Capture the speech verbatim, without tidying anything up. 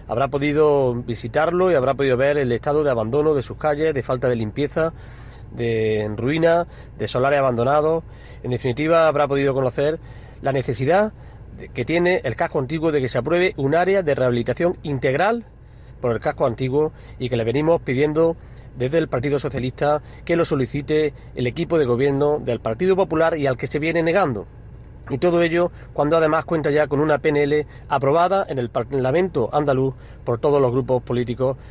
habrá podido visitarlo y habrá podido ver el estado de abandono de sus calles, de falta de limpieza, de ruina, de solares abandonados. En definitiva, habrá podido conocer la necesidad que tiene el casco antiguo de que se apruebe un área de rehabilitación integral por el casco antiguo, y que le venimos pidiendo desde el Partido Socialista que lo solicite el equipo de gobierno del Partido Popular y al que se viene negando. Y todo ello cuando además cuenta ya con una P N L aprobada en el Parlamento andaluz por todos los grupos políticos